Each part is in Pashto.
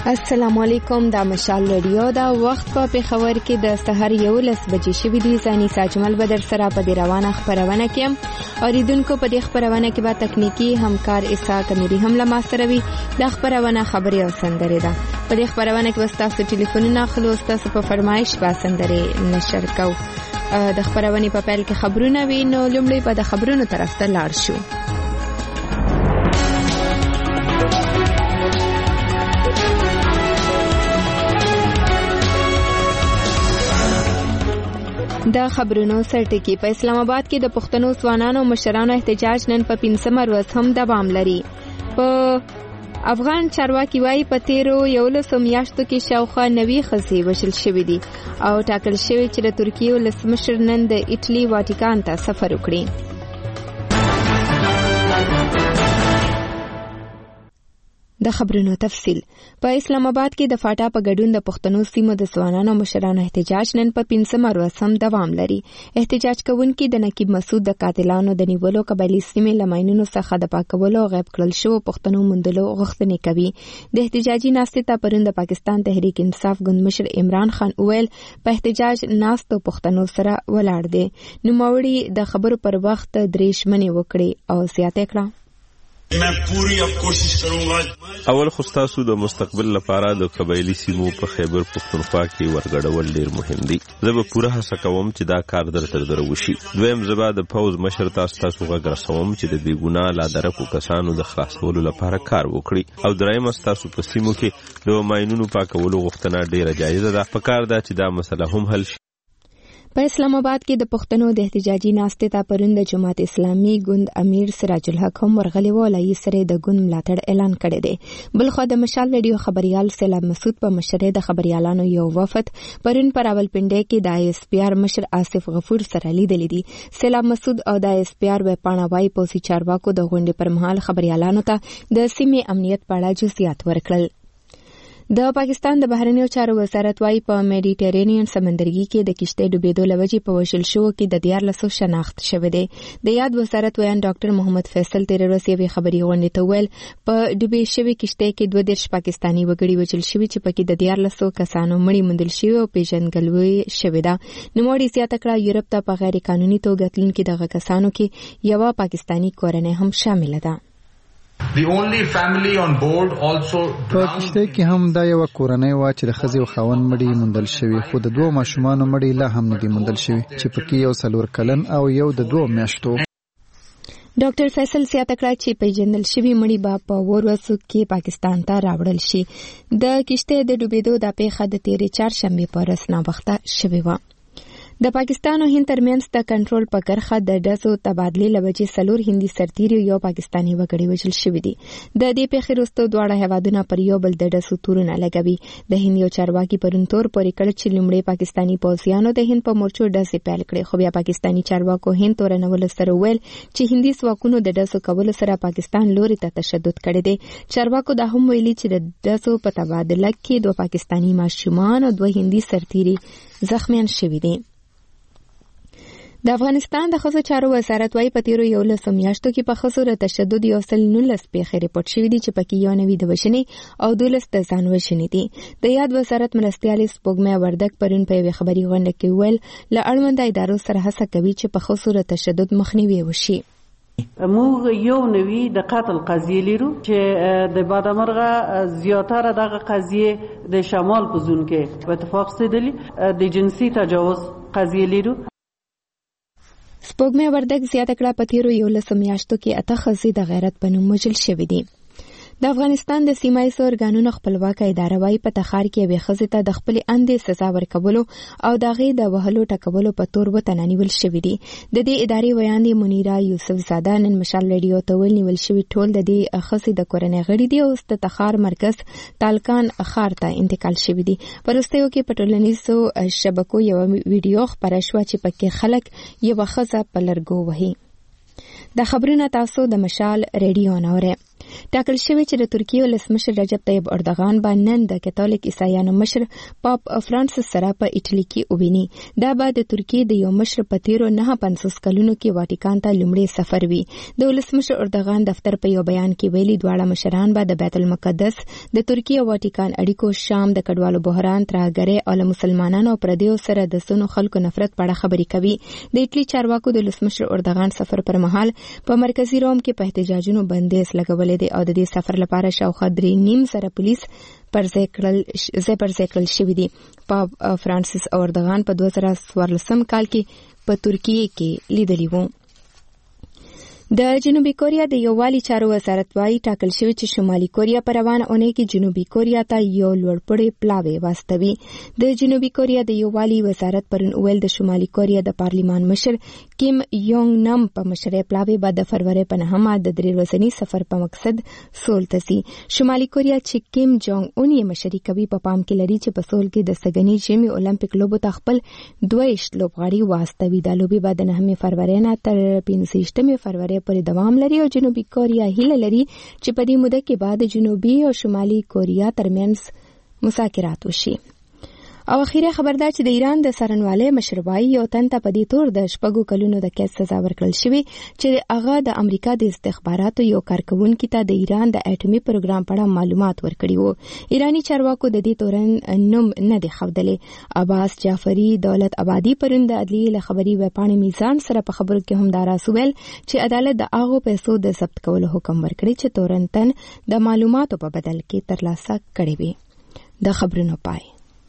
السلام علیکم، دا مشال رادیو دا وخت په پیښور کې د سحر 11 بجې شوې دي. زانی ساجمل بدر سره په روانه خبرونه کې اوریدونکو په دې خبرونه کې به تکنیکی همکار اسحاق امیری هم له سره وي. د خبرونه خبري او سندره ده. په دې خبرونه کې وستاسو ټلیفونونه خلاص تاسو په فرمایش با سندره نشر کو. د خبرونه په پیل کې خبرونه وي، نو لومړی په د خبرونو طرف ته لاړ شو. د خبرونو سرټکی په اسلام آباد کې د پښتنو ځوانانو مشرانو احتجاج نن په 15 ورځ هم دوام لري. په افغان چارواکي وايي په تیرو 11 میاشتو کې شاوخوا 90 ښځې وژل شوې دي او ټاکل شوی چې د ترکیې ولسمشر نن د ایټالي واټیکان ته سفر وکړي. د خبرونو تفصیل په اسلام آباد کې د فاټا په ګډون د پښتنو سیمو د ځوانانو مشرانو احتجاج نن په 15 ورځ هم دوام لري. احتجاج کوونکي د نقیب مسعود د قاتلانو د نیولو قبایلی سیمې لماینونو څخه د پاکولو او غیب کړل شو پښتنو مندلو غوښتنې کوي. د احتجاجي ناستې ته پرون د پاکستان تحریک انصاف ګوند مشر عمران خان وویل په احتجاج ناستو پښتنو سره ولاړ دي. نوموړي د خبرو پر وخت درې ژمنې وکړې او زیاته کړه. اول خو تاسو د مستقبل لپاره د قبایلی سیمو په خیبر پختونخوا کې ورګډول ډیر مهم دي. زه به پوره هڅه کوم چې دا کار درته وشي. دویم زه به د فوز مشر تاسو غږ رسوم چې د بیګناه لادرکو کسانو د خلاصولو لپاره کار وکړي. او دریم تاسو په سیمو کې د ماینونو پاکولو غوښتنه ډیره جایزه ده. پکار ده چې دا مسله هم حل شي. په اسلام آباد کې د پښتنو د احتجاجي ناستې ته پرون د جماعت اسلامي ګوند امیر سراج الحق هم ورغلی و. لای سره د ګوند ملاتړ اعلان کړی دی. بلخو د مشال رادیو خبريال سیلاب مسعود په مشرۍ د خبريالانو یو وفد پرون پر راولپنډي کې د آی اس پی آر مشر آصف غفور سره لیدل دي. سیلاب مسعود او د آی اس پی آر و پاناوای پوسی چارواکو د غونډې پر مهال خبريالانو ته د سیمې امنیت په اړه جزئیات ورکړل. د پاکستان د بهرنیو چارو وزارت وايي په میډیټرینین سمندرګي کې د کشته ډوبېدو لوجې په وژل شو کې د 14 شناخت شوه دی. د یاد وزارت ویان ډاکټر محمد فیصل تیر ورځ یې خبري غونډې ته ویل په ډوبې شوی کشته کې 22 پاکستانی وګړي وژل شوی چې پکې د 14 کسانو مړي موندل شوی او پیژنګلوي شوی دا. نوموړي زیاته کړه یورپ ته په غیر قانوني توګه تلونکي دغه کسانو کې یو پاکستانی کورنۍ هم شامل ده. The only family on board also په کشته کې هم دا یو کورنۍ و چې د خزي او خاون مړي موندل شوی، خو د دوه ماشومان مړي لا هم نه دي موندل شوی چې پکې یو 4 کلن او یو د 2 میاشتو. ډاکټر فیصل زیاته کړه چې پیژندل شوی مړي به په ورځو کې پاکستان ته راوړل شي. د کشته د ډوبېدو د پیښه د تیرې چهارشنبه په ورځ نه وخته شوی و. د پاکستان او هند ترمنځ د کنټرول په کرخه د ډزو تبادله لوجې 4 هندي سرتیري یو پاکستانی وګړي وژل شوی دي. د دې پیښې وروسته دواړه هیوادونه پر یو بل د ډزو تورونه لګوي. د هند یو چارواکي پرون تور پورې کړ چې لومړی پاکستانی پوځیانو د هند په مورچو ډزې پیل کړې، خو بیا پاکستانی چارواکو هند تورنول سره ویل چې هندي ځواکونو د ډزو کولو سره پاکستان لوري ته تشدد کړی دی. چارواکو دا هم ویلي چې د ډزو په تبادله کې 2 پاکستانی ماشومان او 2 هندي سرتیري زخمیان شوي دي. د افغانستان د ښځو چارو وزارت وايي په تیرو 11 میاشتو کې په ښځو د تشدد 19 پیښې رپورټ شوې دي چې پکې 99 د وژنې او 12 د ځان وژنې دي. د یاد وزارت مرستیال سپوږمۍ وردګ پرون په یوه خبري غونډه کې ویل له اړونده ادارو سره هڅه کوي چې په ښځو د تشدد مخنیوي وشي. موږ یو نوی د قتل قضیه لرو چې د بادامرغه زیاتره دغه قضیه د شمال په زون کې په اتفاق سیدلی د جنسي تجاوز قضیه لرو. سپوږمۍ وردګ زیاته کړه په تیرو 11 میاشتو کې 8 ښځې د غیرت په نوم وژل شوې دي. د افغانستان د سیمایي ارګانونو خپلواک اداره وايي په تخار کې یوې ښځې ته د خپل اندې سزا ورکولو او د هغې د وهلو ټکولو په تور وتنه نیول شوي دي. د دې ادارې ویان دی منیرا یوسف زاده نن مشال رادیو ته ویل نیول شوي ټول د دې ښځې د کورنۍ غړي دي او د تخار مرکز تالکان ښار ته انتقال شوي دي. په وروستیو کې په ټولنیزو شبکو یو ویډیو خپره شوه چې پکې خلک یوه ښځه په لرګو وهي. د خبرونه تاسو د مشال رادیو نه اورئ. ټاکل شوی چې د ترکیې ولسمشر رجب طیب اردوغان به نن د کاتولیک عیسایانو مشر پاپ فرانسیس سره په ایټالي کې وویني. دا به د ترکیې د یو مشر په تیرو 950 کلونو کې واټیکان ته لومړی سفر وي. د ولسمشر اردوغان دفتر په یو بیان کې ویلي دواړه مشران به د بیت المقدس، د ترکیې او واټیکان اړیکو، شام د کډوالو بحران، ترهګرۍ او له مسلمانانو او پردیو سره د سونو خلکو نفرت په اړه خبرې کوي. د ایټالي چارواکو د ولسمشر اردوغان سفر پر مهال په مرکزی روم کې په احتجاجونو بندیز لګولې دي او د دې سفر لپاره شاوخوا 3.5 سره پولیس پر ځای کړل شوي دي. پاپ فرانسیس اردوغان په 2014 کال کې په ترکیې کې لیدلی وو. د جنوبي کوریا د یووالي چارو وزارت وايي ټاکل شوی چې شمالي کوریا په روانه اونۍ کې جنوبي کوریا ته یو لوړپوړی پلاوی واستوي. د جنوبي کوریا د یووالي وزارت پرون ویل د شمالي کوریا د پارلیمان مشر کیم یونګ نام په مشرۍ پلاوی به د فروری په 9 د 3 ورځني سفر په مقصد سول ته ځي. شمالي کوریا چې کیم جونګ اون یې مشري کوي په پام کې لري چې په سول کې د سګنی ژمي اولمپیک لوبو ته خپل 22 لوبغاړي واستوي. د لوبي به د 9 فروری نه تر 15 فروری پورې دوام لري او جنوبي کوریا هیله لري چې په دې موده کې بعد جنوبي او شمالي کوریا ترمنځ مذاکرات وشي. او اخیری خبر دا چې د ایران د څارنوالۍ مشر وایي یو تن ته په دې تور د 6 کلونو د قید سزا ورکړل شوې چې هغه د امریکا د استخباراتو یو کارکونکي ته د ایران د اټومي پروګرام په اړه معلومات ورکړي وو. ایرانی چارواکو د دې تورن نوم نه دی ښودلی. عباس جعفری دولت آبادی پرون د عدلیې له خبري ویبپاڼې میزان سره په خبرو کې هم دا راسویل چې عدالت د هغو پیسو د ضبط کولو حکم ورکړي چې تورن تن د معلوماتو په بدل کې ترلاسه کړي وي. د خبرونو پای.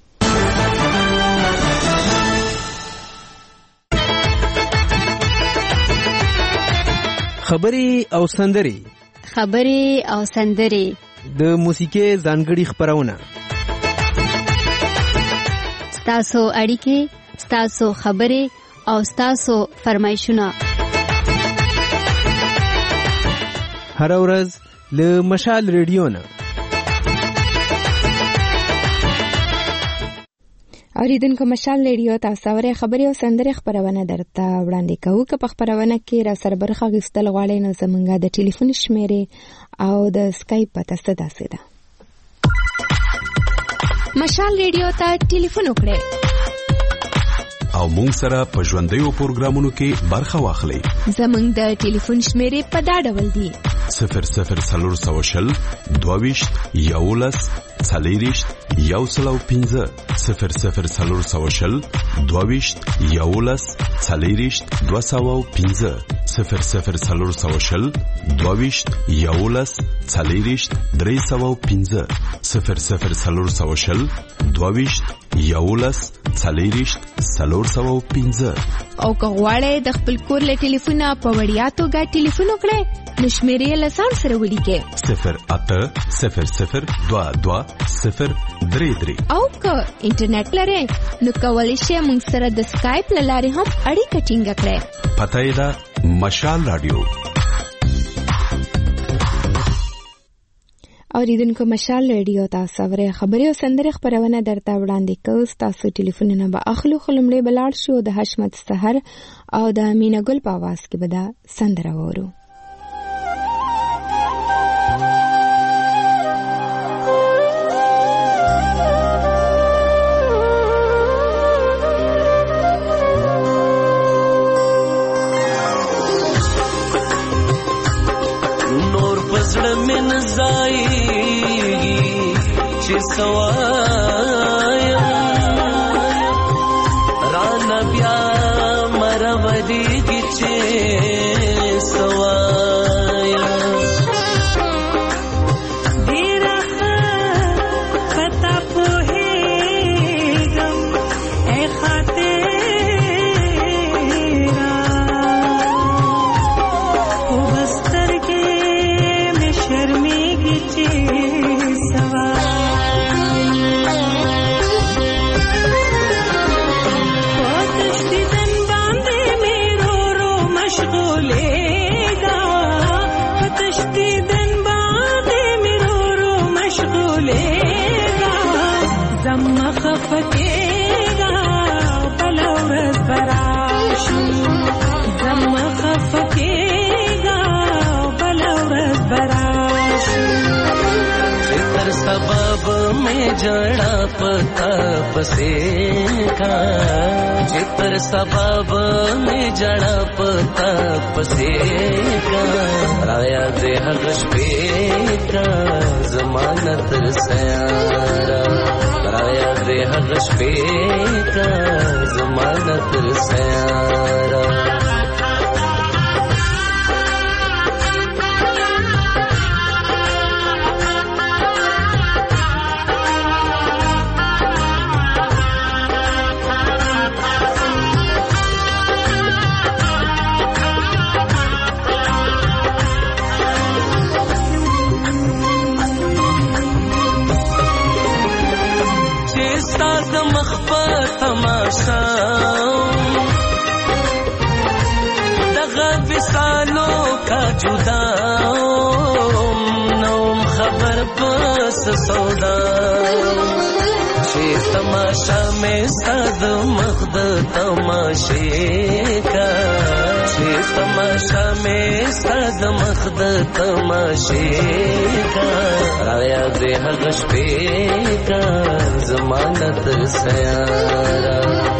خبرې او سندرې د موسیقي ځانګړي خبرونه، ستاسو اړیکې، ستاسو خبرې او ستاسو فرمایشونه هر ورځ له مشال ریډیو نه. اوریدونکو مشال ریډیو تاسو اورئ خبرې او سندرې خبرونه درته وړاندې کوو. که په خبرونه کې را سره برخه اخیستل غواړئ نو زموږ د ټلیفون شمیرې او د اسکایپ پته ستاسو ده. مشال ریډیو ته ټلیفون وکړئ او مونږ سره په ژوندیو پروګرامونو کې برخه واخلئ. زموږ د ټلیفون شمیرې په دا ډول دي: 00 22 11 40 105 00 22 11 40 205 00 22 11 40 305 00 22 11 40 305. او که غواړئ د خپل کور له ټلیفونه په وړیا توګه ټلیفون وکړئ نو شمیرې له ځان سره ولیکئ 0800 22 033. او که انټرنیټ لرئ نو کولی شئ موږ سره د اسکایپ له لارې هم اړیکه ټینګه کړئ. پته یې ده مشال رادیو. اوریدونکو مشال ریډیو تاسو اورئ خبرې او سندرې خبرونه درته وړاندې کوو. تاسو ټلیفونونه به اخلو خو لومړی به لاړ شو د حشمت سحر او د مینا ګل په اواز کې به دا سندره واورو. سوایا رانا بیا مرودی کی چه سوایا دیرا پتا پوہے غم اے خاطرہ او بستر کے میں شرمی کی چه سوایا जड़ा पता पसे का जितर सबब में जड़ा पता पसे का राया दे हगश पे का जमानत सयारा राया दे हगश पे का जमानत सयारा तमाशा दगा विसालों का जुदा नौम खबर बस सौदा शे तमाशा में सद मख्द तमाशे का शे तमाशा में सद मख्द तमाशे का राया दे हगश पे का जमानत सयारा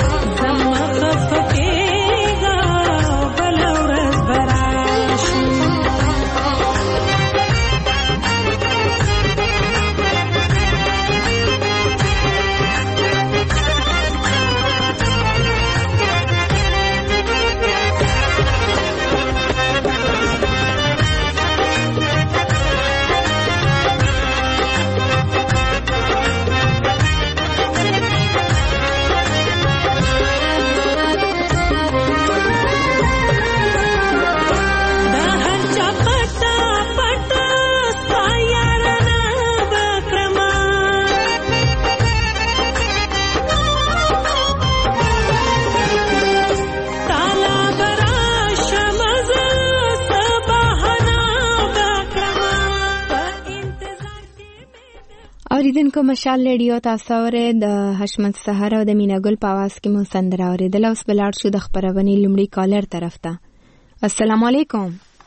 फकेगा बलौरस बराशी اوریدونکو مشال ریډیو تاسو اورئ د حشمت سحر او د مینا ګل په आवाज کې مو سندره اوریدل. اوس بلاړ شو د خبرونې لومړی کالر طرف ته. السلام علیکم.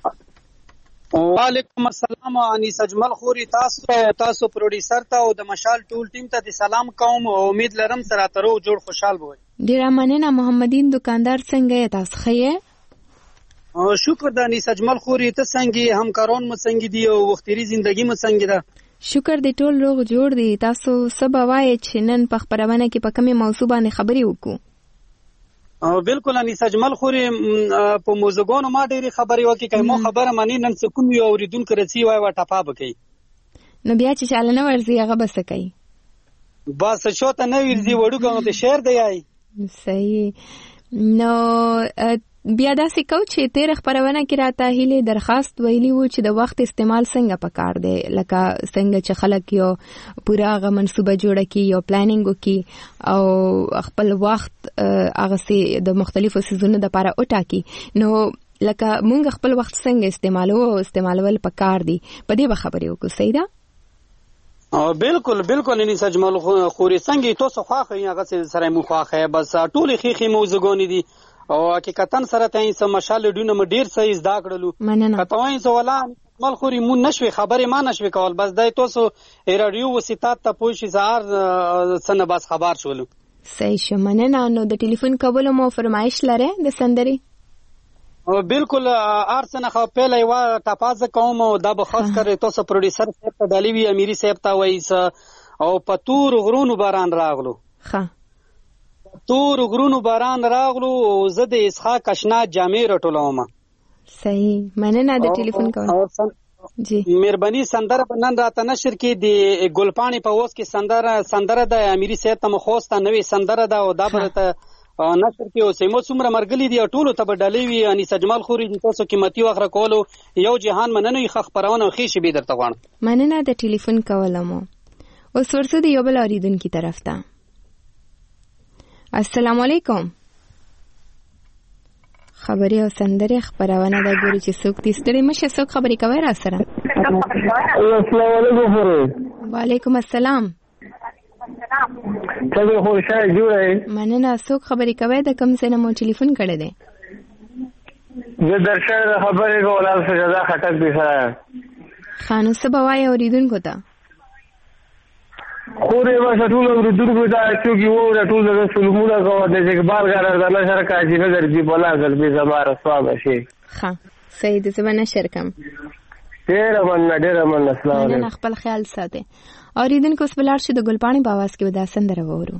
وعلیکم السلام. انیس اجمل خوري تاسو پروډوسر ته او د مشال ټول ټیم ته د سلام کوم او امید لرم سره ترو جوړ خوشحال وي. ډیره مننه. محمدین دکاندار څنګه یې؟ تاسو ښه یې؟ شکر د انیس اجمل خوري ته څنګه همکاران مو څنګه دي او وختي زندگی مو څنګه ده؟ شکر دې ټول روغ جوړ دي. تاسو سبا وایي چې نن په خبرونه کې په کومه موضوع باندې خبرې وکړو؟ بالکل انیس اجمل خوري په موضوعونو ما ډېری خبرې وکړې کومه خبره مانی نن څه کوم یو اوریدونکو رسي وای وا ټاپا بکې نو بیا چې چالنه ورزي هغه بس کوي بس شوته نه ورزي وړو کوم ته شعر دی آی صحیح. نو بیا داسې کو چې تیر خبرونه کې راته هیله درخواست ویلی وو چې د وخت استعمال څنګه پکار دی لکه څنګه چې خلک یو پورا غو منصوبه جوړه کی یو پلانینګ وکي او خپل وخت هغه سي د مختلفو سيزونو د لپاره وټاکي. نو لکه مونږ خپل وخت څنګه استعمالول پکار دی په دې خبرې وکړو. صحیح ده؟ بالکل انیس اجمل خوري څنګه تاسو خواخه هغه سره مو خواخه بس ټول خيخي موضوعونه دي او حقیقتا سره ته سم مشال ډونه م ډیر صحیح زده کړلو. کتاوین سوالا مل خوري مون نشوي خبره ما نشوي کول بس دای تاسو رادیو وسیتات ته پوښي زار سن بس خبر شولو. صحیح شمنه. نو د ټلیفون کول مو فرمایش لره د سندري؟ بالکل ارسنه خو پهله یو تاسو کوم دا به خاص کړی تاسو پروډوسر صاحب ته دالوی امیری صاحب ته وایس او پتور غرونو باران راغلو. ها تور غرونو باران راغلو زه د اسحاق اشنا جامې رټولم. صحیح مننه د ټلیفون کول. جی مهرباني سندره بنن راته نشر کې د ګلپانی په اوس کې سندره د امیری صاحب ته مخوسته نوې سندره ده او دا برته نشر کې اوسې مو څومره مرګلي دي ټولو ته بدلې وي. انیس اجمل خوري تاسو قیمتي وخت کولو یو جهان مننه خخ پرونه خې شي به درته غواړم. مننه د ټلیفون کولم. اوس ورسو دی یو بل اوریدونکو طرف ته. السلام علیکم. خبري او سندره خبرونه دا ګوري چې څوک دې ستړي مشه څوک خبري کوي را سره. السلام علیکم. وعلیکم السلام. څنګه خو شای جوړه؟ مننه. څوک خبري کوي د کوم څه نه مو ټلیفون کړی دی؟ زه درشه خبرې کوله سجدا خټک دي سره. خانو سبا وای اوریدونکو ته. خورې بس ټول اورېدونکو ته څوک یې واوره ټول دغه سلمونه کوه د جګبار ګرر د نشر کاجي نظر دی بلا ګلبي زما رسوا بشي ښه صحیح د زما نشر کم ډېره مننه السلام علیکم خپل خیال ساته اوریدونکو اوس بلار شو د ګلپاڼې په आवाज کې ودا سندره وورو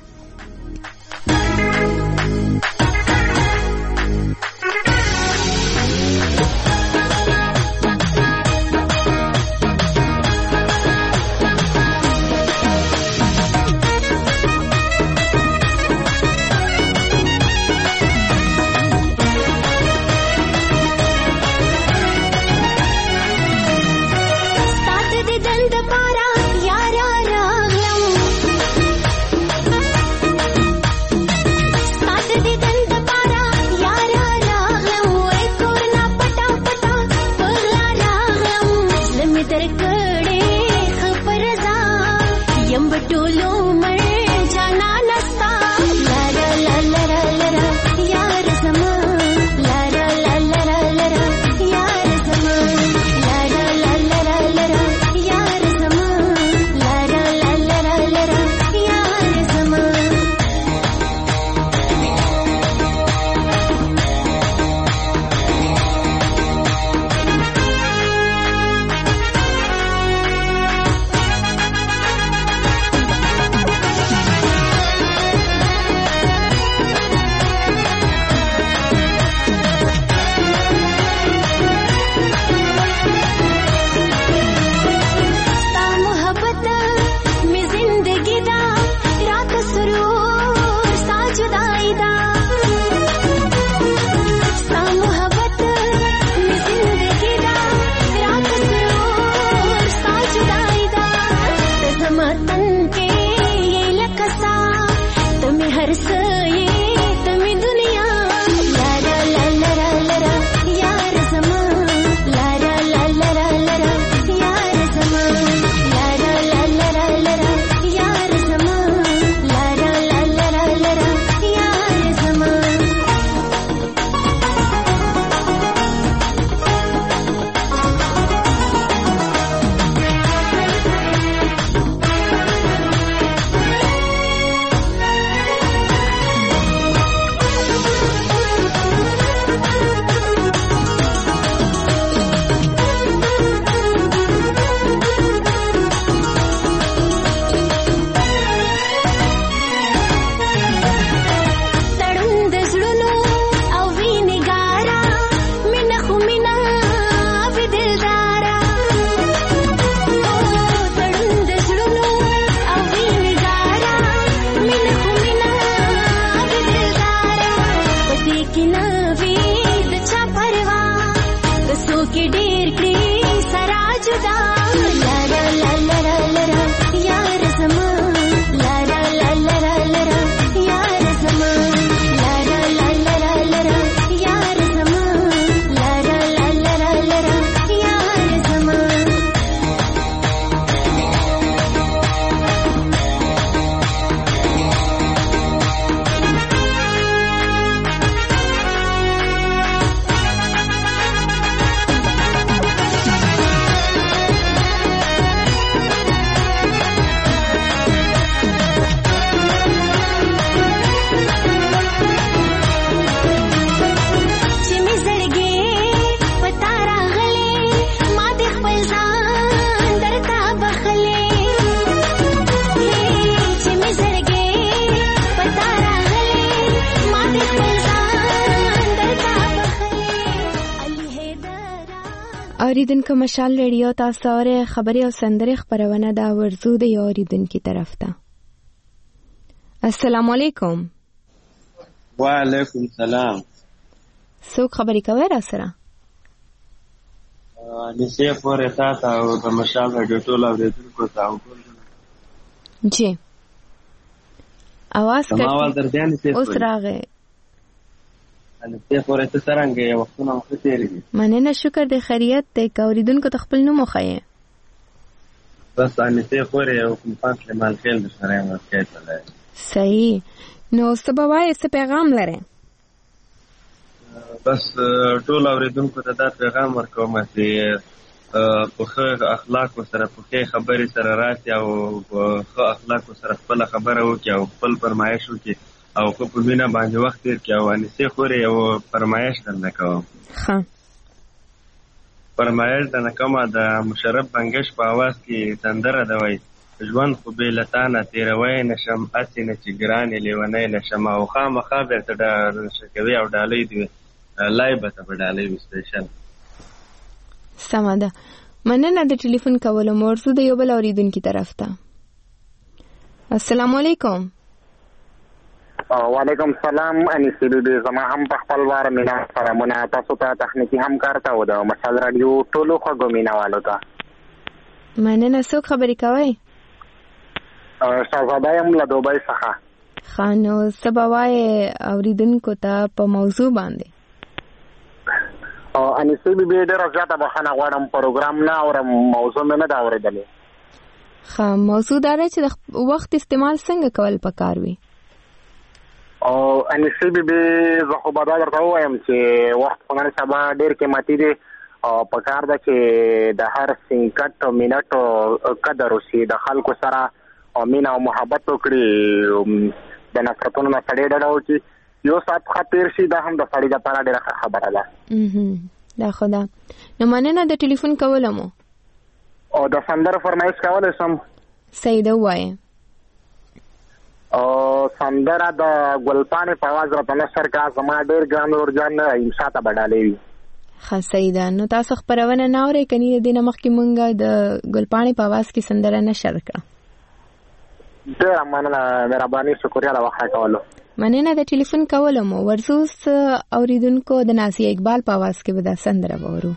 اوریدونکو مشال ریډیو تاسو اورئ خبري او سندري خبرونه دا ورزو د اوریدونکو طرف ته. السلام علیکم. وعلیکم السلام. څوک خبري کوي را سره؟ نسیه پورې تاسو او د مشال ریډیو ټول اوریدونکو ته وګورئ. جی. आवाज کړئ. اوس راغی. ان ته پورې ته څنګه یو وختونه مخ ته لري. مننه شکر د خیریت ته اوریدونکو ته خپل نوم وخایې. بس ان ته پورې یو کوم پاتله مال خیل سره ورکېدل. صحیح. نو سبوای څه پیغام لري؟ بس ټول اوریدونکو ته دا پیغام ورکوم چې په ښه اخلاقو سره په ښې خبرې سره راسي او په ښه اخلاقو سره خپله خبره وکړي او خپل فرمایش وکړي او ښه په مینه باندې وخت تېر کړي. او انیسې خورې یو فرمایش درنه کوم. فرمایش درنه کومه د مشرف بنګش په اواز کې سندره ده وایي ژوند خو بې له تا نه تېروی نه شم هسې نه چې ګرانې لیونی نه شم. او خامخا بېرته نشه کوي او ډالۍ دي لای به ته به ډالۍ وي سپیشل. سمه ده. مننه د ټلیفون کولو. موضوع د یو بل اورېدونکي طرف ته. السلام علیکم. وعلیکم السلام. انیسې بیبي زما هم په خپل وار مینا سلامونه تاسو ته تخنیکي همکار ته او د مشال راډیو ټولو خوږو مینوالو ته. مننه. څوک خبرې کوئ؟ شهزاده یم له دوبۍ څخه. ښه نو څه به وایې اورېدونکو ته په موضوع باندې؟ انیسې بیبي ډېره زیاته بخښنه غواړم پروګرام نه اورم موضوع مې نه ده اورېدلې. ښه موضوع دا ده چې د وخت استعمال څنګه کول پکار وي؟ انیسې بیبي زه خو به دا درته ووایم چې وخت خو نن سبا ډېر قیمتي دی او پکار ده چې د هر سنکټ او منټ قدر وشي، د خلکو سره مینه او محبت وکړي، د نفرتونو نه سړی ډډه وکړي. یو ساعت ښه تېر شي دا هم د سړي لپاره ډېره ښه خبره ده. دا خو ده. نو مننه د ټلیفون کولو مو. او د سندرو فرمایش کولی شم؟ صحیح ده ووایه. سندره د ګلپاڼې په اواز راته نشر کړه زما ډېر ګران ورجان انشا ته به ډالۍ وي. ښه صحیح ده. نو تاسو خپرونه نه اورئ که نه د دې نه مخکې مونږ د ګلپاڼې په اواز کې سندره نشر کړه؟ ډېره مننه، مهرباني، شکریه د وخت راکولو. مننه د ټلیفون کولو مو. ورزوس اوریدونکو د نازیه اقبال په اواز کې به دا سندره وورو.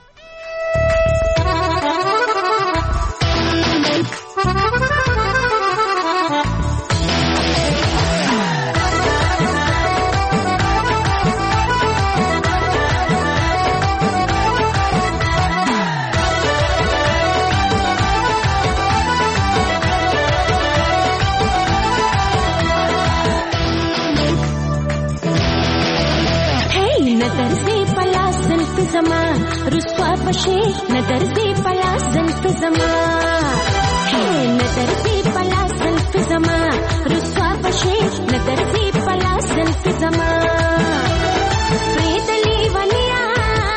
رسوا بشي نظر دې پلا زلف زما، هي نظر دې پلا زلف زما، رسوا بشي نظر دې پلا زلف زما. پریدلی ونیا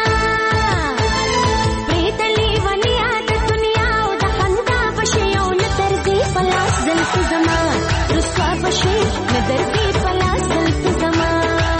د دنیا او د خندا بشي او نظر دې پلا زلف زما، رسوا بشي نظر دې پلا زلف زما.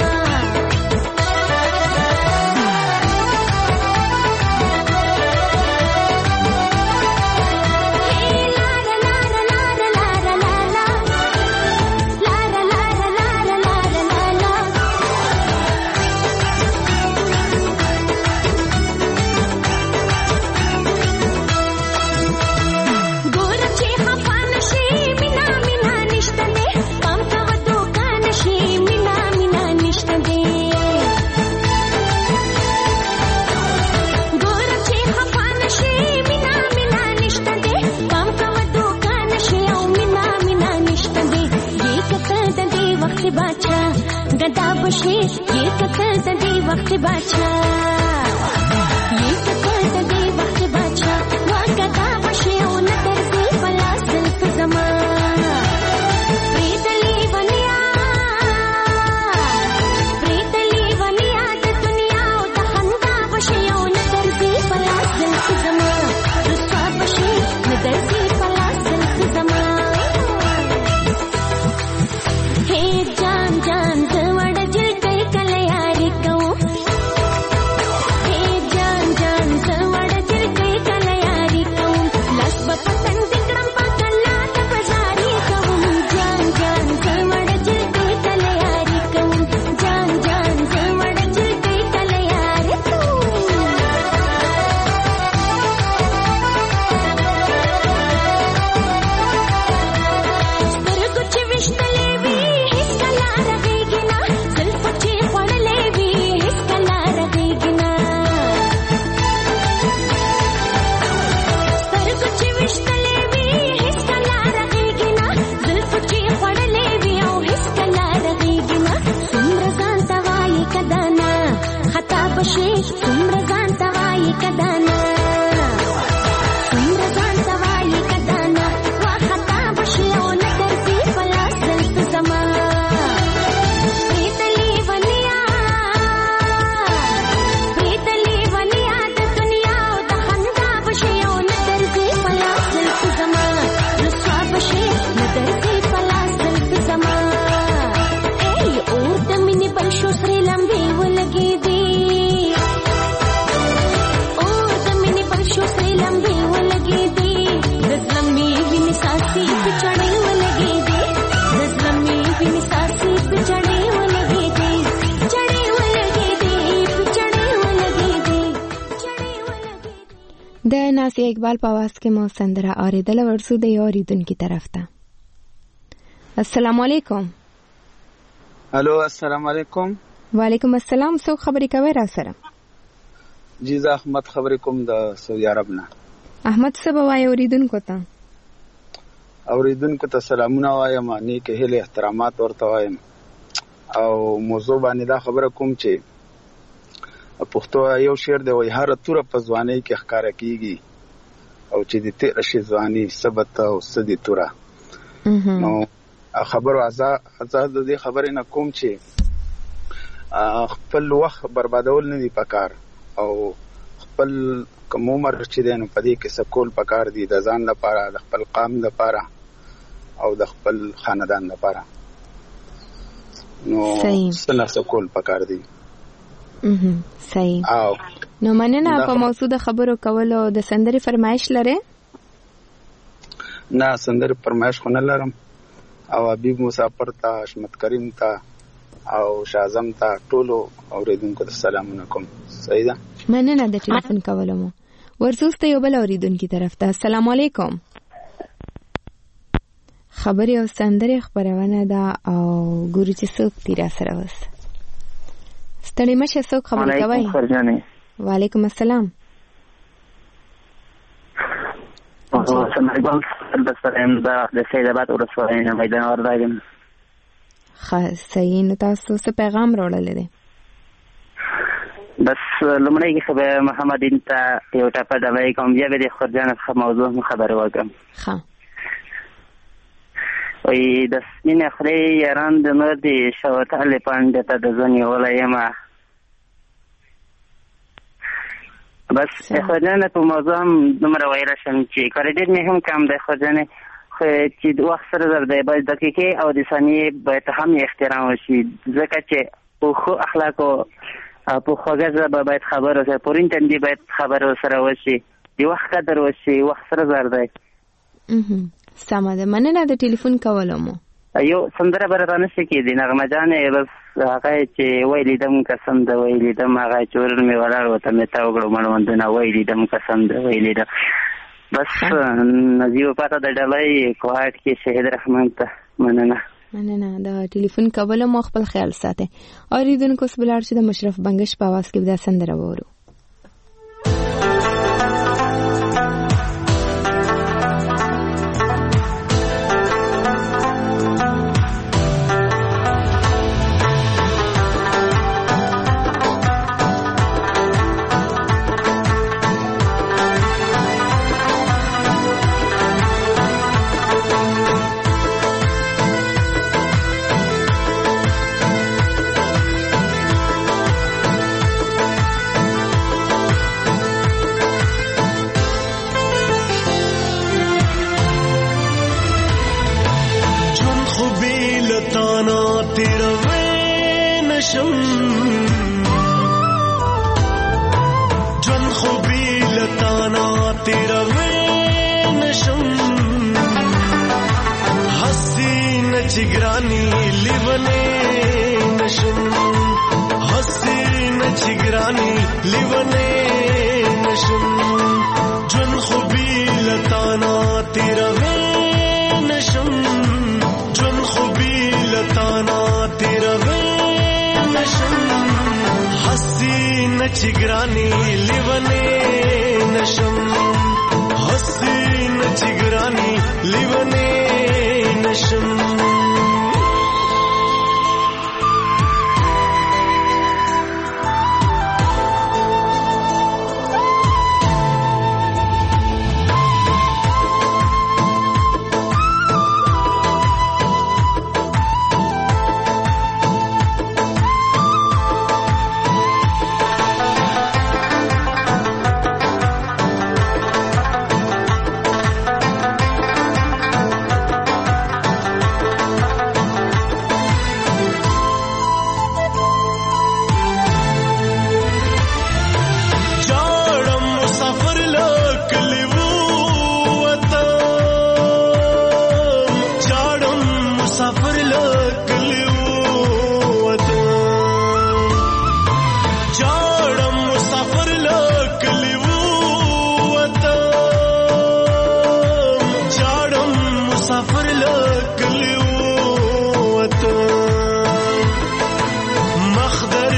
गदा बशे ये कतर दे वक्त बाचा, ये कतर दे वक्त बाचा, वा गदा बशे ओ नतर दे पला सिल्फ जमा. प्रीतली वनिया द दुनिया ओ द खंदा बशे ओ नतर दे पला सिल्फ जमा, रुसवा बशे नतर दे पला सिल्फ जमा. हे जान जान ناسي اقبال په आवाज کې مو سندره اوریدل ورسو د اوریدونکو طرف ته. السلام علیکم. الو السلام علیکم. وعلیکم السلام. څوک خبرې کوي را سره؟ جی زه احمد خبرې کوم د سعودي عرب نه. احمد څه به وایي اوریدونکو ته؟ اوریدونکو ته سلامونه وایم، نیک هیله احترامات ورته وایم او موضوع باندې دا خبره کوم چې پښتو یو شعر دی وایي هر توره په ځوانۍ کې ښکاره کیږي او چې د تیر شي ځواني ثبت او سدي توره. نو خبرو آزاد د دې خبرې نه کوم چې خپل وخت بربادول نه دی پکار او خپل کوم عمر چې دی نو په دې کې سکول پکار دی د ځان لپاره، د خپل قام لپاره او د خپل خاندان لپاره. نو څنګه سکول پکار دی. صحیح. نو مننه په موضوع د خبرو کولو. د سندرې فرمایش لري؟ نه سندرې فرمایش خو نه لرم او حبیب مسافر ته، حشمت کریم ته او شازم ته ټولو اوریدونکو ته سلامونه کوم. صحیح ده. مننه د ټلیفون کولو مو. ورسوسته یو بل اوریدونکو طرف ته. السلام علیکم. خبرې او سندرې خبرونه ده او ګورو چې څوک تیرا سره وس. ستړي مشه څوک خبرې کوي؟ وعلیکم السلام. د سیدآباد ولسوالۍ نه میدان ورداګم. صحیح. نو تاسو څه پیغام راوړل دي؟ بس لمړی کې خبر محمد انت یو ټاپه د کوم بیا به د خرجان موضوع خبر وکم. ها وی د سپین خړې یاران د نور دي شوته لپاره ته د ځنی ولایم. بس خرجان په موضوع هم دومره ویل شم چې کاریډر مې هم کم د خرجان چې د وخت سره زر دی باید دقیقې او د ثانیې باید هم احترام وشي ځکه چې په خو اخلاقو په خوږه ژبه باید خبر وشي، پورین تندي باید خبر سره وشي، د وخت قدر وشي، وخت سره زر دی. سمه ده. مننه د ټلیفون کولو مو. یو سندره براتانه شي کې د نغمه جانې بس هغه چې ویلیدم قسم ده ویلیدم هغه چورن می ولاړ وته مې تا وګړو مړوندونه ویلیدم قسم ده ویلیدم. بس نزیو پاته د ډلای کوهات کې شهید رحمان ته مننه. مننه د ټلیفون کولو مو. خپل خیال ساتئ. اوریدونکو سبلار چې د مشرف بنگش په आवाज کې د سندره وورو.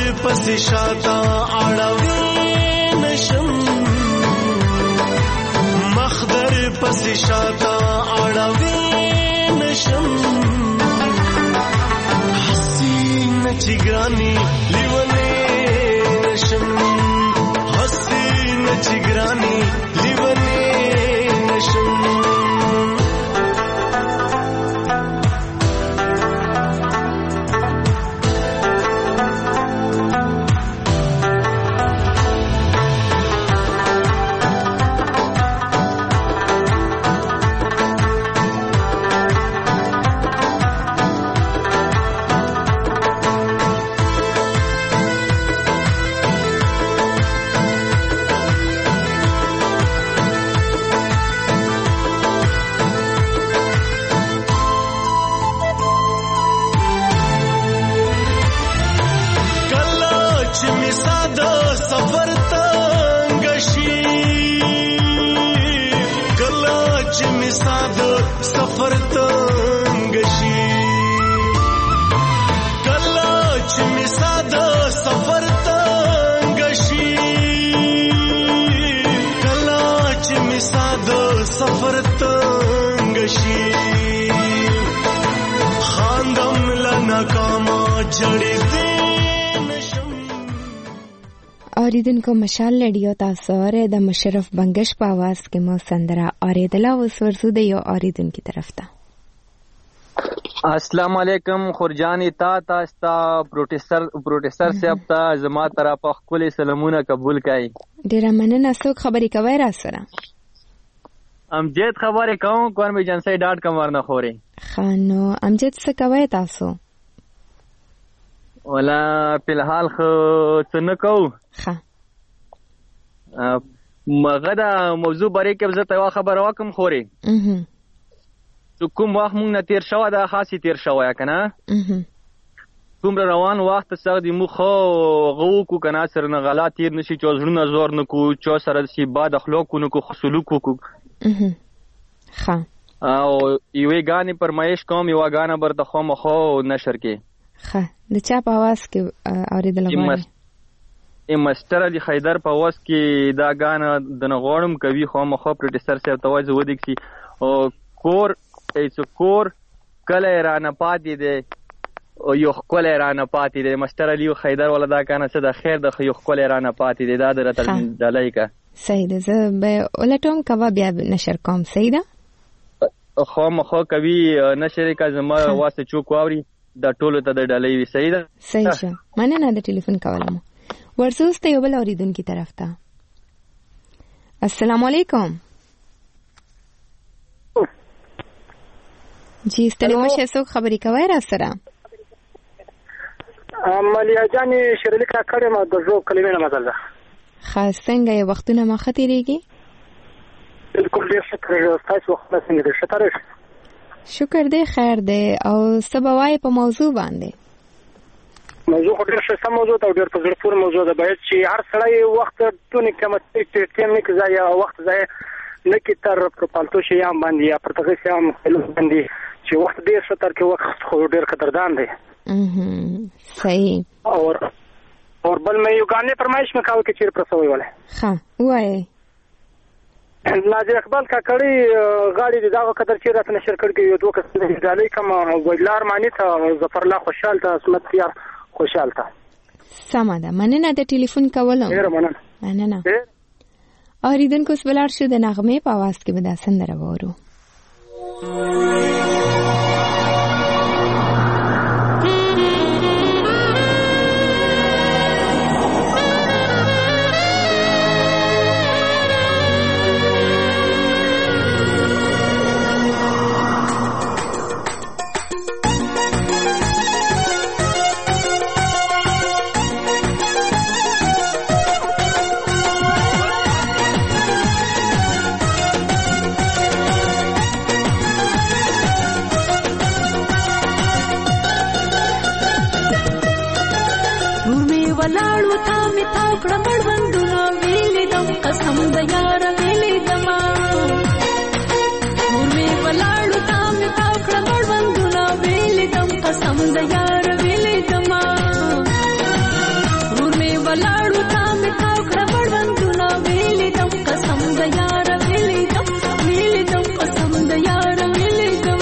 پس شاته اړوي نشم مخدر پس شاته اړوي نشم حسین چګرانی لیونه نشم حسین چګرانی لیونه نشم سفر تنگ شي کله چې می ساده سفر تنگ شي کله چې می ساده سفر تنگ شي خاندم لناکاما جړې دې نشم. اوریدونکو مشال لډیو تاسو اورئ د مشرف بنگش په आवाज کې مو سندره اوریدله. اوس ورسو د یو اوریدونکو طرف ته. السلام علیکم خورجانی تا ستا پروټیسر صاحب ته زما طرفه خپل سلامونه قبول کړئ. ډیره مننه. څوک خبرې کوي را سره؟ امجد خبرې کوم کوم ایجنسی.com ورنه خوري. خانو امجد څه کوي تاسو؟ ولا په الحال خو څه نه کوو. ښه مغه دا موضوع باره کې زه ته خبر واکم خوري. کوم وخت مونږ نه تیر شوه دا خاصی تیر شوه یا کنه کوم روان وخت سره دی مخ غو کو کنه سره نه غلط تیر نشي چوزړونه زور نه کو چو سره سی باد اخلاق کو نه کو خصلو کو ها او یوې غانې پرمایش کوم یو غانه برته خو مخو نشر کې ها د چا په आवाज کې اوریدل غواړي مستر علي حیدر په आवाज کې دا غانه د نغوړم کوي خو مخو پروډوسر صاحب توجه ودی کی او کور ایسو کور کله رانه پاتې دی او یو کله رانه پاتې دی مستر علي حیدر ولدا کنه څه د خیر د یو کله رانه پاتې دی دا درته دلای کا صحیح ده. زه به ولټوم کوا بیا نشر کوم. صحیح ده خو مخه کوي نشر کا زما واسه چوک واوري د ټولو ته د ډلې وی. صحیح ده صحیح شه مننه د ټلیفون کولم. ورسوسته یو بل اوریدونکو طرف ته. السلام علیکم. جی ستړي مشه څوک خبرې کوي را سره؟ مالیا جانې شرلیک را کړم د زو کلمې نه مزل ده. خاص څنګه یو وختونه ما خطرېږي؟ بالکل ډېر شکر تاسو وخت څنګه دې شکر شکر دې خیر دې او سبوای په موضوع باندې موضوع ډېر ښه موضوع ته ډېر په زړه پورې موضوع ده. باید چې هر سړی وخت ټونه قیمتي ټیم نه کوي یا وخت ځای نه کې تر پالتو شي یا باندې یا پر تغه شي هم باندې چې وخت ډېر ښه تر کې وخت خو ډېر قدردان دی. صحیح. اور بل مې یو غانې فرمایش مکاو کې چیر پرسوي وله. ها وای ناظر اقبال کا کړي غاړي دغه قدر چې راته نشر کړي یو دوه کس د ډالۍ کوم ویلار معنی ته ظفر الله خوشحال ته اسمت یار خوشحال ته سمه ده. مننه د ټلیفون کولم. ډیر مننه. اوریدونکو سوالار شو د نغمه په आवाज کې به دا سندره وورو. ولاړو تا می تا کړه مړوندونه ویلې دم قسم د یار ویلې دما نور می ولاړو تا می تا کړه مړوندونه ویلې دم قسم د یار ویلې دما ولاړو تا مې تاو کړه مړوندونه ویلې دم قسم د یاره ویلې دم قسم د یاره ویلې دم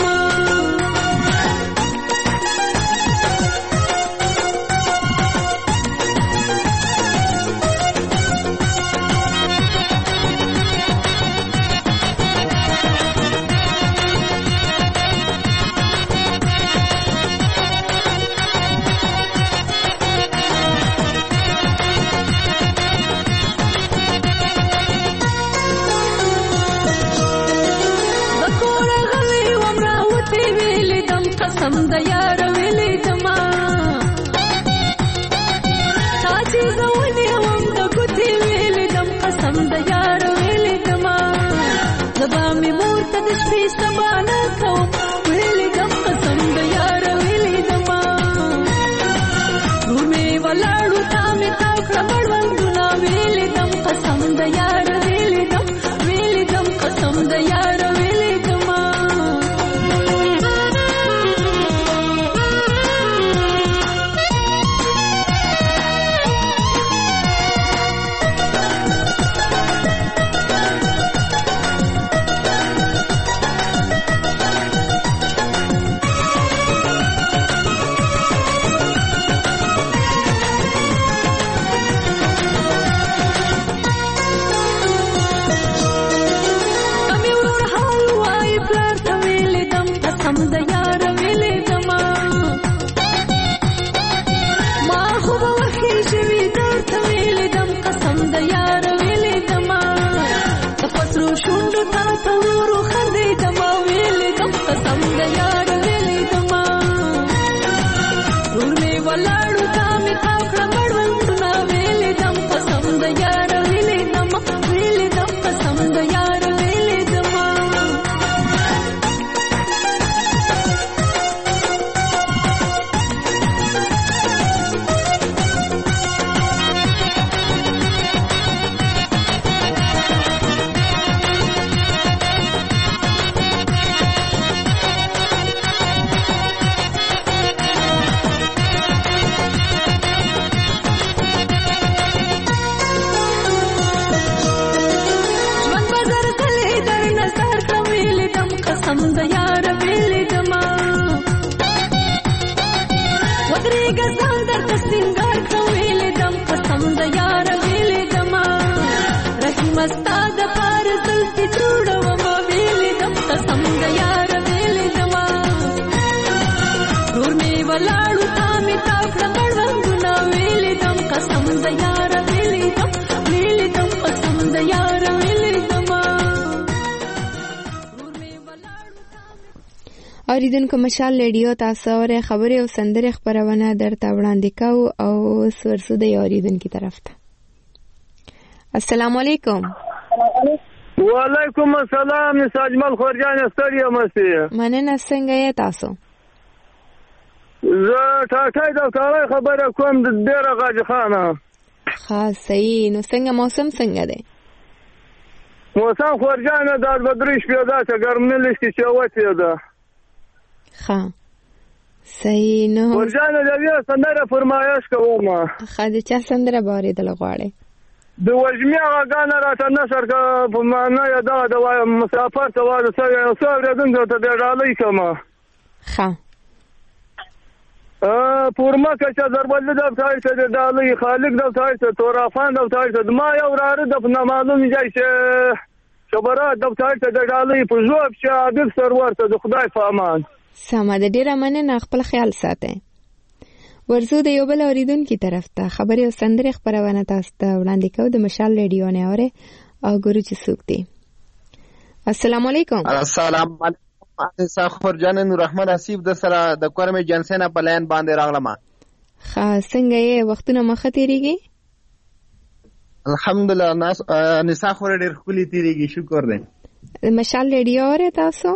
قسم د یار ویلې دما تاسې زونې وم د ګوتې ویلې دم قسم د یار ویلې دما زبا مې مور ته د شپې سبا نه کوم ویلې دم قسم د یار ویلې دما ورور مې ولاړو تا مې تاو کړه مړوندونه ویلې دم قسم د یار ویلې دم قسم د یار ویلې دما اوریدونکو مشال ریډیو تاسو اورئ خبرې او سندرې خبرونه درته وړاندې کوو او ورسو د اوریدونکو طرف ته. السلام علیکم. وعلیکم السلام. ساجمل خورجان ستړي مستی. مننه. څنګه یې تاسو؟ زه ټاټای د کارای خبره کوم د ډیره غاجی خانه. خاص صحیح. نو څنګه موسم څنګه دی؟ موسم خورجان د بدرش پیدا ته ګرمنه لشتي چوته ده. ها صحیح. نو ورجانه د بیا سندره فرمایش کوم. خاجه چا سندره باري د لغواړي د وجمیا غانا راته نشر کا په معنا یاده د مسافر ته وایي سره سره دغه ته ډالۍ کما. ها پورما کچا ضربل د ځای ته ډالۍ خالق د ځای ته تورافان د ځای ته ما یو راره د معلوم ځای شه خبره د ځای ته ډالۍ په جواب چې عادل سرور ته د خدای په امان. سمه د ډیره مننه. خپل خیال ساتئ. ورزو د یو بل اوریدونکو طرف ته خبرې او سندرې خبرونه تاسو ته وړاندې کوو د مشال ریډیو نه اوري او ګورو چې څوک دی. السلام علیکم. السلام علیکم. ساخر جان نور رحمان حسیب د سره د کورمه جنسنه په لاین باندې راغلم. خاص څنګه یې وختونه مخه تیریږي؟ الحمدلله نسا خور ډیر خولي تیریږي. شکر دی. مشال ریډیو اوري تاسو؟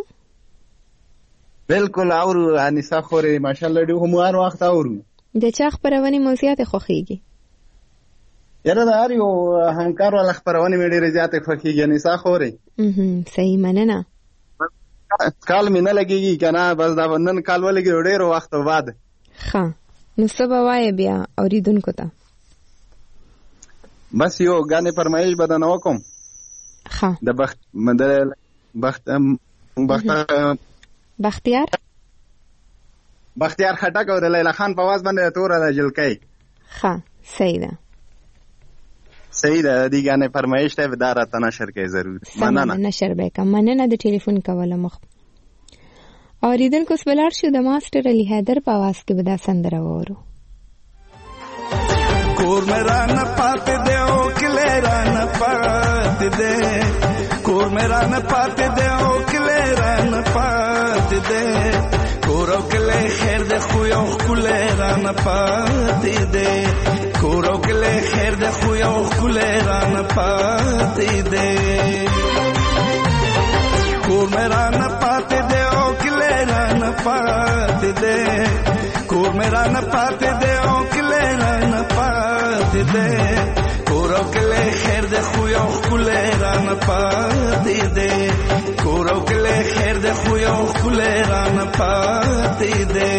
بالکل اورو. نسا خور ماشاءالله ډیر هم هر وخت اورو. د چا خبرونه موضوعات خوخيږي؟ یره دا اړ یو همکار ول خبرونه مې ډیره زیاته خوخيږي. نسا خور صحیح مننه. کال مې نه لګيږي کنه بس دا نن کال ولګي ډیر وخت بعد. ها نو سبا وای بیا اوریدونکو ته. بس یو غانې فرمایش بدن وکم ها د بختیار خټک او د لیلا خان په आवाज باندې تور د جلکۍ. ها صحیح ده دی غانې فرمایش ته وداره تنشر کې ضرور مننه نشر به کوم مننه د ټلیفون کوله مخ اوریدونکو سپلار شو د ماستر علي حیدر په आवाज کې ودا سندره وورو. کور میرا نه پاتې دی او کله را نه پاتې دی کور میرا نه پاتې دی او کله را نه پاتې دی کور او کله خیر د خو یو کله را نه پاتې دی کور او کله خیر د خو یو کله را نه پاتې دی کور میرا نه پاتې دی او کله را نه پاتې دی کور میرا نه پاتې دی او کله را نه پاتې دی کور او کله خیر د خو یو کله را نه پاتې دی کور او کله خیر د خو یو کله را نه پاتې دی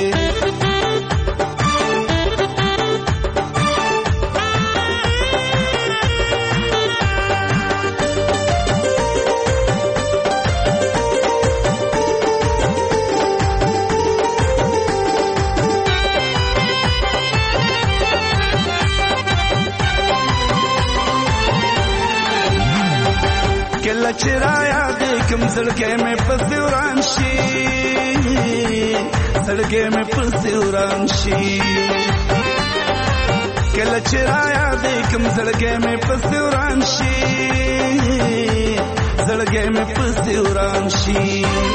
چرایا دیکم سڑکے میں پسوران شی سڑکے میں پسوران شی کل چرایا دیکم سڑکے میں پسوران شی سڑکے میں پسوران شی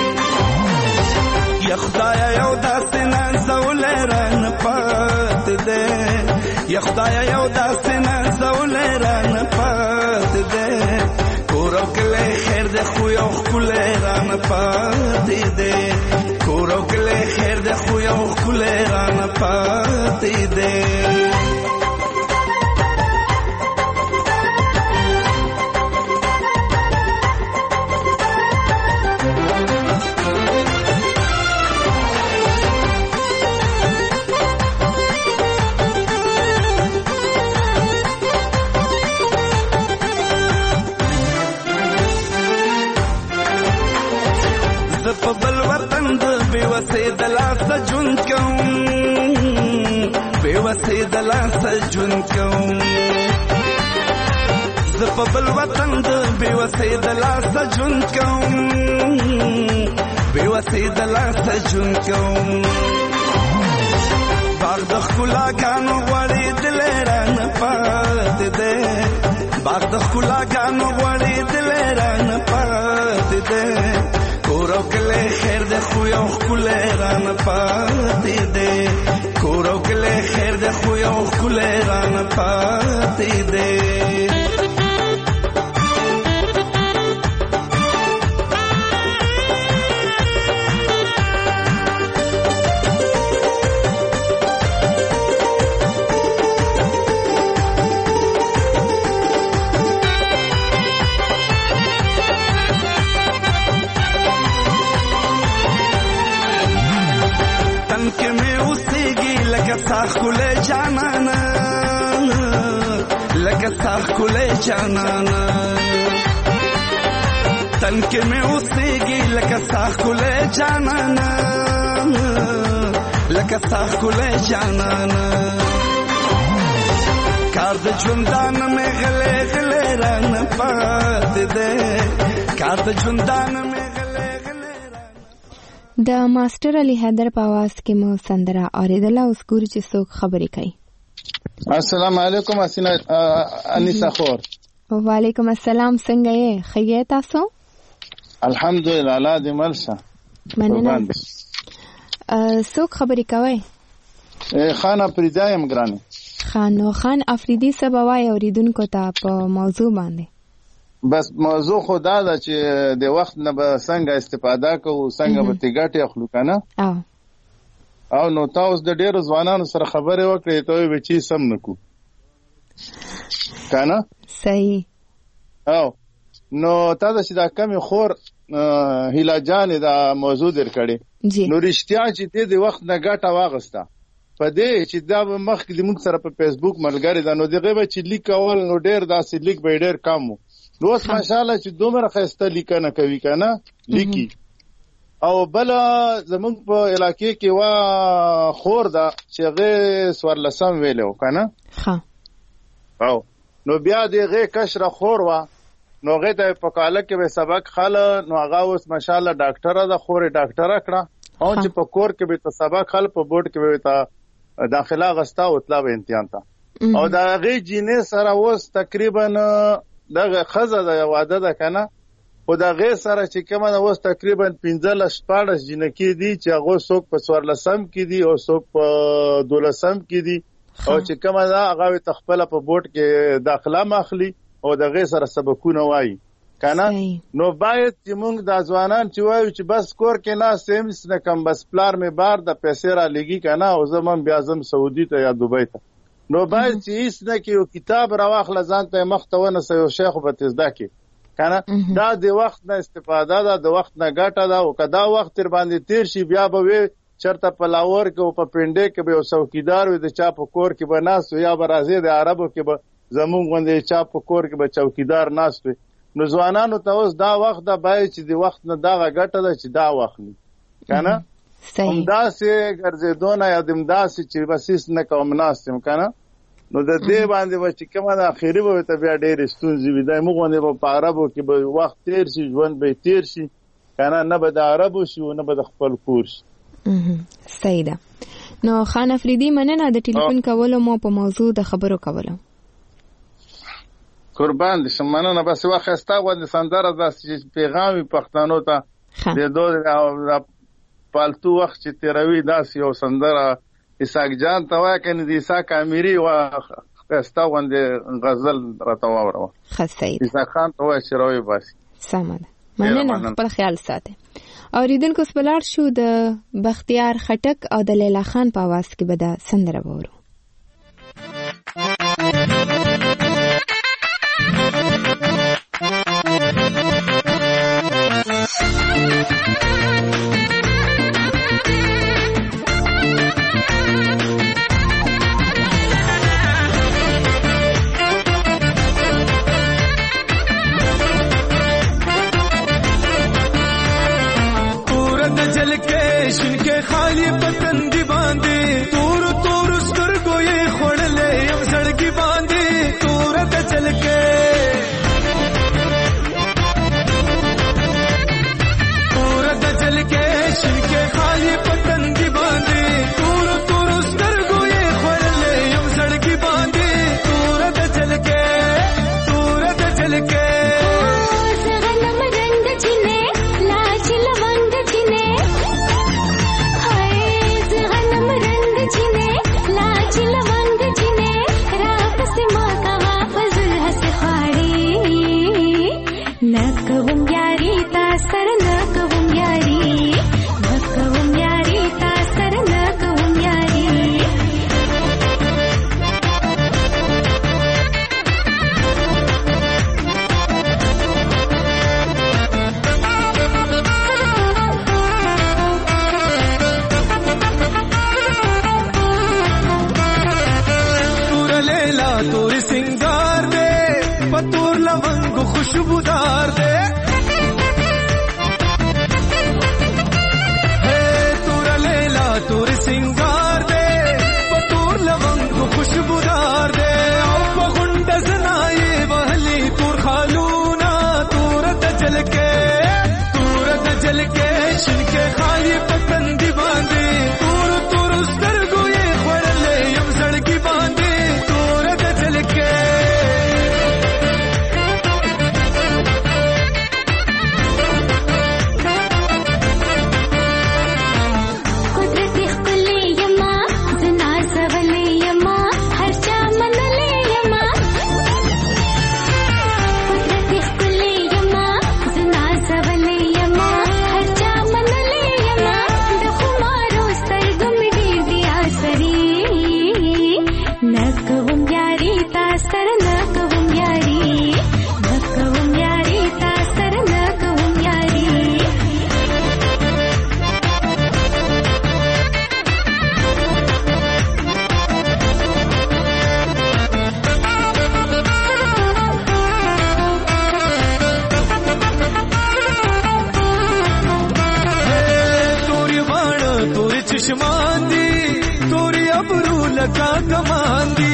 یا خدایا یو داستنا زولیران پات دے یا خدایا یو داستنا زولیران پات دے کورو کله خیر د خو یو کله رانه پاتې دی کورو کله خیر د خو یو کله رانه پاتې دی سجون کوم ز په بل وطن د بے وسې د لا سجون کوم بے وسې د لا سجون کوم باغ د خلا غانو وړي دل ران پات دے باغ د خلا غانو وړي دل ران پات دے کورو کله خیر د خو یو کله ران پات دے کورو کله خیر د خو یو کله ران پات دے ساخله جانانا لکه ساخله جانانا تن کې مې اوسېږي لکه ساخله جانانا لکه ساخله جانانا کار د ژوندان مې غلې غلې ران پات دې کار د ژوندان مې د ماستر علي حیدر په आवाज کې مو سندره اوریدله اوس ګورو چې څوک خبرې کوي. السلام علیکم انیسا خور. وعلیکم السلام څنګه یې ښه یې تاسو؟ الحمدلله الله دې ملشه. مننه. څوک خبرې کوي؟ خان افریدی یم ګرانه. خان افریدی څه به وایي اوریدونکو ته په موضوع باندې؟ بس موضوع خدا دا چې د وخت نه به څنګه استفاده کوو څنګه به تیګټ اخلو کنه او نو تاسو د ډیرو ځوانانو سره خبرې وکړې ته به چی سم نکو کنه صحیح او نو تاسو چې دا کمی خور هیلا جان دا موضوع در کړي نو رښتیا چې د وخت نه ګټه واغسته په دې چې دا مخکې د موږ سره په فیسبوک ملګری ده، نو دغه به چې لیک کول نو ډېر داسې لیک به ډېر کم و. نو اوس ماشاءالله چې دومره ښایسته لیکنه کوي که نه لیکي. او بله زمونږ په علاقې کې وا خور ده چې هغې 14 ویلی و که نه. او نو بیا د هغې کشره خور وه، نو هغې ته په کاله کې به سبق خله، نو هغه اوس ماشاءالله ډاکټره ده، خور یې ډاکټره کړه. او چې په کور کې به ته سبق خل، په بورډ کې به ته داخله غستا او تلا به امتحان ته. او دا هغې جینې سره اوس تقریبا دغه ښځه ده، واده ده که نه، خو د هغې سره چې کومه ده اوس تقریبا 15-14 جینکې دي چې هغوی څوک په 14 کې دي او څوک په 12 کې دي. او چې کومه ده هغه ته خپله په بورډ کې داخله ماخلي او د هغې سره سبقونه وایي که نه. نو باید چې موږ دا ځوانان چې وایو چې بس کور کې ناست یم هېڅ نه کم، بس پلار مې بار د پیسې را لېږي که نه، او زه هم بیا ځم سعودي ته یا دوبۍ ته. نو باید چې هېڅ نه کې یو کتاب راواخله ځان ته یې مخ ته ونیسه، یو شی خو به ته زده کړې که نه. دا د وخت نه استفاده ده، د وخت نه ګټه ده. او که دا وخت تر باندې تېر شي بیا به وې چېرته په لاهور کې او په پنډۍ کې به یو څوکیدار وي، د چا په کور کې به ناست وي، یا به راځي د عربو کې به زمونږ غوندې چا په کور کې به چوکیدار ناست وي. نو ځوانانو ته اوس دا وخت ده، باید چې د وخت نه دغه ګټه ده چې دا واخلي که نه. همداسې ګرځېدو نه یا همداسې چې بس هېڅ نه کوم ناست یم که نه، نو د دې باندې به چې کومه ده اخري به ورته بیا ډېرې ستونزې وي. دا موږ غوندې به په عربو کې به وخت تېر شي، ژوند به یې تېر شي که نه، نه به د عربو شي او نه به د خپل کور شي. صحیح ده. نو خان افریدي مننه د ټلیفون کولو مو په موضوع د خبرو کولو. قربان دي شم، مننه. بس یوه ښایسته غوندې سندره داسې چې پیغام وي پښتنو ته د دو پالتو وخت چې تېروي، داسې یو سندره اسحاق جان ته وایه که نه د اسحاق امیري یوه ښایسته غوندې غزل راته واوروه. اسحاق خان ته وایه چې راویې باسي. سمه ده، مننه، خپل خیال ساتئ. اورېدونکو اوس ولاړ شو د بختیار خټک او د لیلا خان په اواز کې به دا سندره واورو. خالی پتن دی باندې تور تور سترګو یې خړلې یم زړګي باندې تور د چلکې شنکې خالی پتن دی باندې تور تور سترګو یې خړلې یم زړګي باندې تور د چلکې खुशबूदार दे तोरा लेला तोर सिंगार दे पतोर लवंग खुशबूदार दे पगुंड जनाए बहली तोर खालूना तोर दजल के शिनके खाली पतंदी बांधे तोर तोर सरगो ये खड़ले यम सड़की बांधे तोर दजल के لکا کمان دی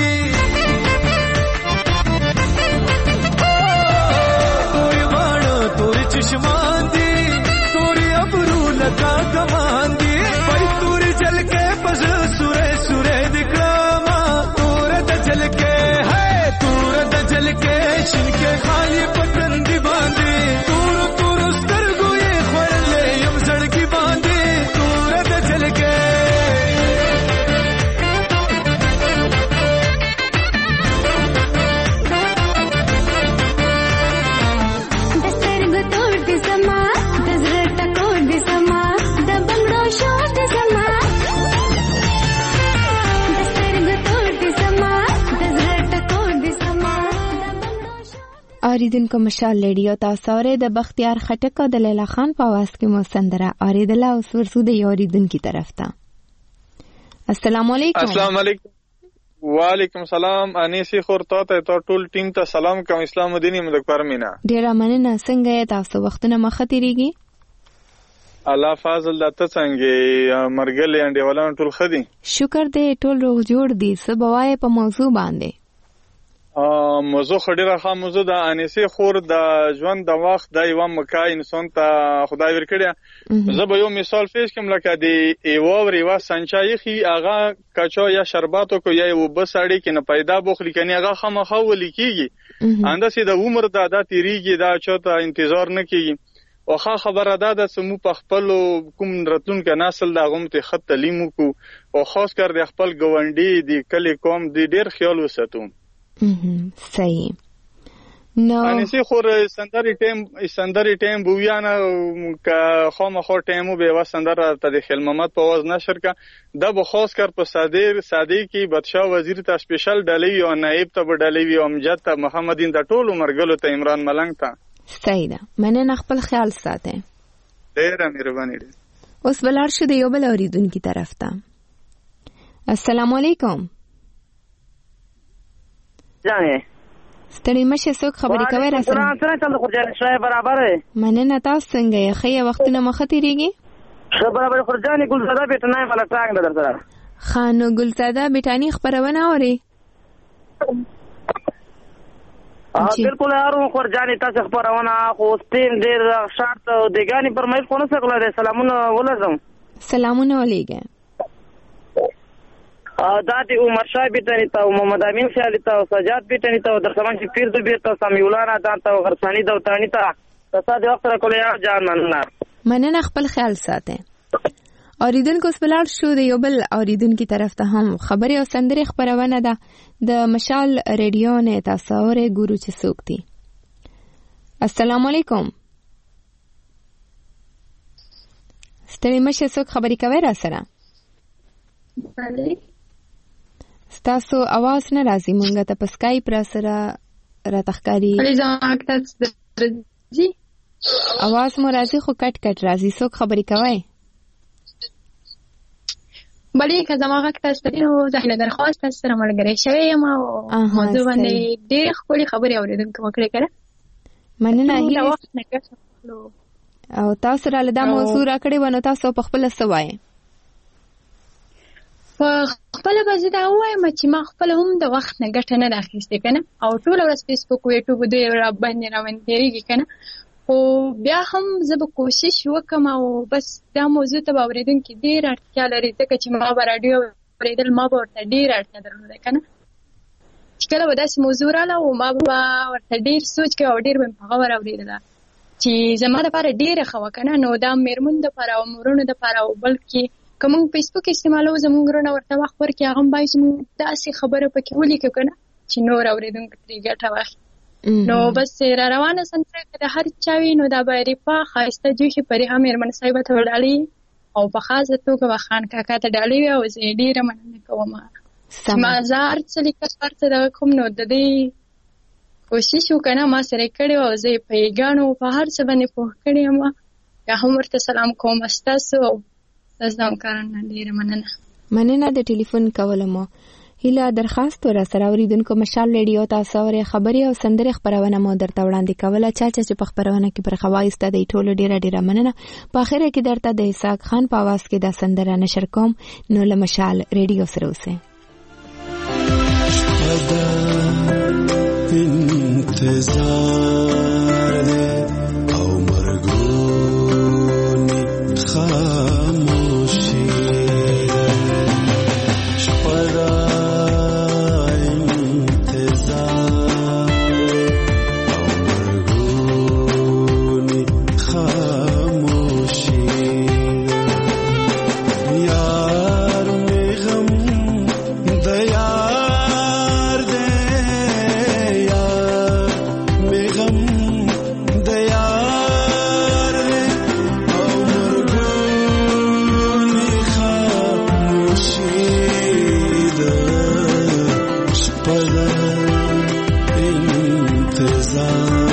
توری باڼه توری چشمان دی توری ابرو لکا کمان دی پای توری جلکه پس سوره سوره دکړما تور د جلکه ہے تور د جلکه شینکه خالی پتن دی باندې تور تور سترګو یې خړلې یم زړګي باندې تور د جلکه اوریدونکو مشال ریډیو تاسو اورئ د بختیار خټک او د لیلا خان په आवाज کې مو سندره اوریدله اوس ورسو د اوریدونکو طرف ته. السلام علیکم. السلام علیکم. وعلیکم السلام. انیسی خور ته ټول ټیم ته سلام کوم. اسلام الدین مذکر مینا. ډیر مننه. څنګه تاسو وختونه مخه تیریږي؟ الله فضل دته څنګه مرګل انډیوالان ټول خدي. شکر دې ټول روغ جوړ دي. سبوای په موضوع باندې موضوع خډیره خام موضوع د انیسی خور د ژوند د وخت د یو مکای انسان ته خدای ورکړي. زه به یو مثال پیش کوم لکه د ایووري وا سنچای خي اغا کچا یا شرباتو کو یا وبسړی کې نه پیدا بوخلی کني اغا خامخا ولیکيږي انداسې د عمر د عادت تیریږي دا چاته انتظار نه کیږي. واخا خبره ده د سمو په خپل کوم راتلونکو نسل د غوم ته خط تعلیم کو او خاص کر د خپل ګوندې د کلی کوم د ډیر خیال وساتو. صحیح. نو انسی خور سندري ټیم بویانه که خامخا ټیمو به وسندر ته د خل محمد په आवाज نشر کا د بو خاص کر په صادق کې بادشاہ وزیر ته سپیشل ډالۍ او نائب ته ډالۍ او امجد ته محمدین د ټولو مرګلو ته عمران ملنګ ته. صحیح ده. مننه. خپل خیال ساته. ډیره مهرباني ده. اوس بلار شو د یو بل اوریدونکو طرف ته. السلام علیکم. جانې ستړي مشه څوک خبرې کوي را سره؟ څنګه چل خورجان شای برابر دی. مننه. تاسو څنګه یې؟ خې وختونه مخه تیریږي؟ ښه برابر. خورجان ګلزاده بیٹنای مله ټاګ در سره. خانو ګلزاده بیٹانی خبرونه اوري؟ بالکل یارو خورجان تاسو خبرونه خو سپین ډیر شارت دیګانی پرمایش خو نه سکله. سلامونه ولزم. سلامونه ولېګه. دا د عمر شاه بیٹانی ته محمد امین خیالي ته سجاد بیٹانی ته در سامان چې پیر د بیرته سامي ولانا ته غرسانی دوتانی ته تاسو د وخت را کولې جان مننه. مننه. خپل خیال ساته. اوریدونکو سپلار شو د یو بل اوریدونکو طرف ته هم خبري او سندري خبرونه ده د مشال ریډیو نه تاسو اورئ ګورو چې څوک دي. السلام علیکم. ستړي مشه څوک خبري کوي را سره؟ ستاسو आवाज نه راځي. مونږ ته په سکایپ را سره را تخکاری आवाज مو راځي خو کټ کټ راځي. څوک خبري کوي؟ بلې که زما غږ تاسو ته نو زه درخواست تاسو سره ملګری شوی یم او موضوع باندې ډېرې ښکلې خبرې اورېدونکو وکړې که نه. مننه. او تاسو راله دا موضوع راکړې وه نو تاسو په خپله څه وایې؟ په خپله به زه دا ووایم چې ما خپله هم د وخت نه ګټه نه ده اخیستې که نه او ټوله ورځ فیسبوک او یوټیوب دوی راباندې تېرېږي که نه. خو بیا هم زه به کوشش وکړم او بس دا موضوع ته به اورېدونکي ډېر اړتیا لري ځکه چې ما به راډیو اورېدل ما به ورته ډېر اړتیا درلوده که نه. چې کله به داسې موضوع راله او ما به ورته ډېر سوچ کوي او ډېر به مې په غور اورېدله چې زما دپاره ډېره ښه وه که نه. نو دا مېرمنو دپاره او مورونو دپاره او بلکې که موږ فیسبوک استعمالوو زموږ وروڼه ورته وخت ورکړي هغه هم باید زموږ داسې خبره پکې ولیکو که نه چې نور اورېدونکو ترې ګټه واخلي. نو بس را روانه سندره که د هر چا وي نو دا به ریفا ښایسته جوښي پریها مېرمن صاحبه ته ډالۍ او په خاصه توګه به خان کاکا ته ډالۍ وي او زه یې ډېره مننه کوم. ما زه هر څه لیکل هر څه دغه کوم نو د دې کوشش وکړه ما سره یې کړې وه او زه یې په یېګانو په هر څه باندې پوه کړې یم. بیا هم ورته سلام کوم ستاسو او ستاسو د همکارانو ډېره مننه. مننه د ټلیفون کولو مو. هیله درخواست ور سره اوریدونکو مشال ریډیو تاسو اوري خبري او سندري خبرونه مو درته وړاندې کوله چې په خبرونه کې پر خوایسته د ټولو ډیره مننه. په اخره کې درته د اسحاق خان په आवाज کې د سندره نشر کوم. نو له مشال ریډیو سره اوسئ. انتظار دی او مرګونی خاموشي شپه دا انتظار او مرګونی خاموشي یار می غم د یار دی یار می غم د یار دی او مرګونی خاموشي ده شپه د انتظار